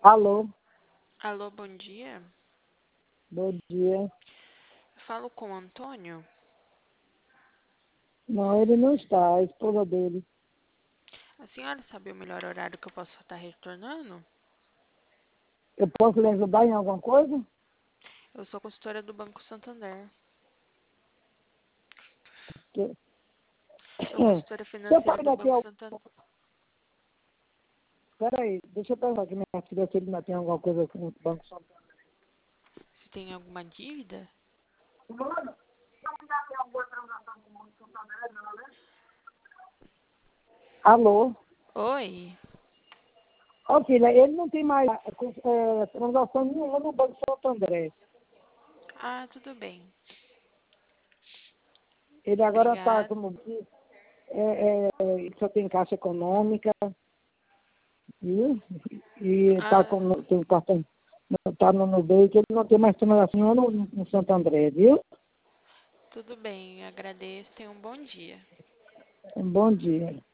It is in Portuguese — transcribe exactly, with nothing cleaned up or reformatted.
Alô, Alô, bom dia. bom dia. Falo com o Antônio. Não, ele não está, a esposa dele. A senhora sabe o melhor horário que eu posso estar retornando? Eu posso lhe ajudar em alguma coisa? Eu sou consultora do Banco Santander. Que- Sou consultora Deixa eu financeira do perguntar aqui, Banco ó, Santander. peraí, deixa eu perguntar aqui minha filha se ele ainda tem alguma coisa com o Banco Santander. Se tem alguma dívida? Mano, ainda tem alguma transação com o Banco Santander, não, né? Alô? Oi. Ó, filha, ele não tem mais é, transação nenhuma no Banco Santander. Ah, tudo bem. Ele agora está Obrigada. como... É, é, ele só tem caixa econômica, viu? E está Ah, com tem cartão, está no Nubank, ele não tem mais transação no, no Santo André, viu? tudo bem. Agradeço. Tenha um bom dia. Um bom dia.